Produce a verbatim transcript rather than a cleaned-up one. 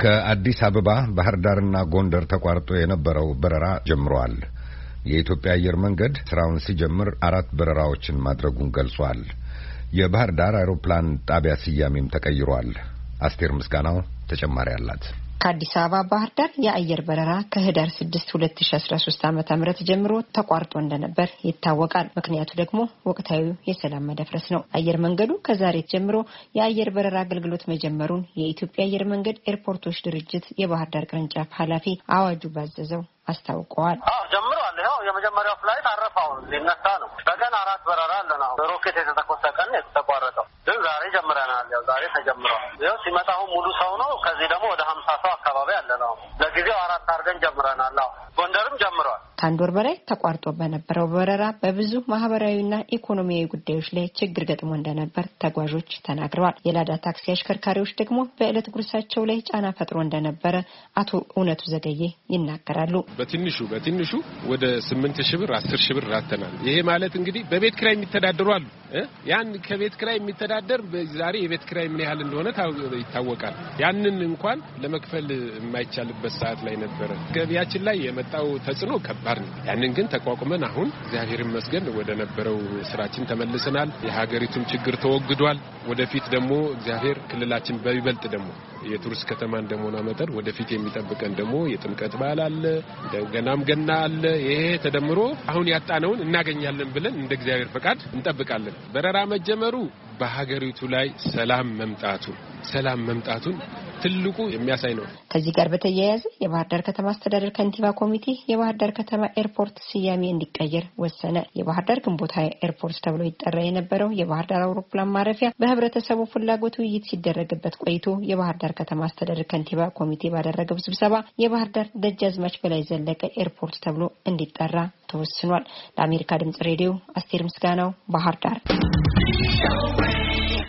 ከአዲስ አበባ ባህር ዳርና ጎንደር ተቋርጦ የነበረው በረራ ጀምሯል። የኢትዮጵያ አየር መንገድ ስራውን ሲጀምር አራት በረራዎችን ማድረጉን ገልጿል። የባህር ዳር አውሮፕላን ጣቢያ ስያሜም ተቀይሯል። አስቴር ምስጋናው ተጨማሪ አላት። ከአዲስ አበባ ባህር ዳር የአየር በረራ ከህዳር ስድስት ሁለት ሺህ አስራ ሶስት ዓመተ ምህረት ጀምሮ ተቋርጦ እንደነበር ይታወቃል። ምክንያቱ ደግሞ ወቅታዊ የሰላም መደፍረስ ነው። አየር መንገዱ ከዛሬ ጀምሮ የአየር በረራ አገልግሎት መጀመሩን የኢትዮጵያ አየር መንገድ ኤርፖርቶች ድርጅት የባህር ዳር ቅርንጫፍ ኃላፊ አዋጁ ባዘዘው አስታውቀዋል። አዎ ጀምሯል። ያው የመጀመሪያው ፍላይት አረፋው ሊነሳ ነው። በቀን አራት በረራ አለ ነው። ሮኬት የተተኮሰ ቀን የተቋረጠው ግን ዛሬ ጀምረናል። ያው ዛሬ ተጀምሯል። ያው ሲመጣው ሙሉ ሰው ነው። ከዚህ ደግሞ ወደ ሀምሳ ሰው አካባቢ አለ ነው። ለጊዜው አራት አድርገን ጀምረናል። አዎ ጎንደርም ጀምሯል። ከአንድ ወር በላይ ተቋርጦ በነበረው በረራ በብዙ ማህበራዊና ኢኮኖሚያዊ ጉዳዮች ላይ ችግር ገጥሞ እንደነበር ተጓዦች ተናግረዋል። የላዳ ታክሲ አሽከርካሪዎች ደግሞ በዕለት ጉርሳቸው ላይ ጫና ፈጥሮ እንደነበረ አቶ እውነቱ ዘገየ ይናገራሉ። በትንሹ በትንሹ ወደ ስምንት ሺህ ብር አስር ሺህ ብር ራተናል። ይሄ ማለት እንግዲህ በቤት ኪራይ የሚተዳደሩ አሉ። ያን ከቤት ኪራይ የሚተዳደር ዛሬ የቤት ኪራይ ምን ያህል እንደሆነ ይታወቃል። ያንን እንኳን ለመክፈል የማይቻልበት ሰዓት ላይ ነበር። ገቢያችን ላይ የመጣው ተጽዕኖ ከባድ ነው። ያንን ግን ተቋቁመን አሁን እግዚአብሔር ይመስገን ወደ ነበረው ስራችን ተመልሰናል። የሀገሪቱም ችግር ተወግዷል። ወደፊት ደግሞ እግዚአብሔር ክልላችን በይበልጥ ደግሞ የቱሪስት ከተማ እንደመሆኗ መጠን ወደፊት የሚጠብቀን ደግሞ የጥምቀት በዓል አለ፣ ገናም ገና አለ። ይሄ ተደምሮ አሁን ያጣነውን እናገኛለን ብለን እንደ እግዚአብሔር ፈቃድ እንጠብቃለን። በረራ መጀመሩ በሀገሪቱ ላይ ሰላም መምጣቱ ሰላም መምጣቱን ትልቁ የሚያሳይ ነው። ከዚህ ጋር በተያያዘ የባህር ዳር ከተማ አስተዳደር ከንቲባ ኮሚቴ የባህር ዳር ከተማ ኤርፖርት ስያሜ እንዲቀየር ወሰነ። የባህር ዳር ግንቦት ኤርፖርት ተብሎ ይጠራ የነበረው የባህር ዳር አውሮፕላን ማረፊያ በህብረተሰቡ ፍላጎት ውይይት ሲደረግበት ቆይቶ የባህር ዳር ከተማ አስተዳደር ከንቲባ ኮሚቴ ባደረገው ስብሰባ የባህር ዳር ደጃዝማች በላይ ዘለቀ ኤርፖርት ተብሎ እንዲጠራ ተወስኗል። ለአሜሪካ ድምጽ ሬዲዮ አስቴር ምስጋናው ባህር ዳር።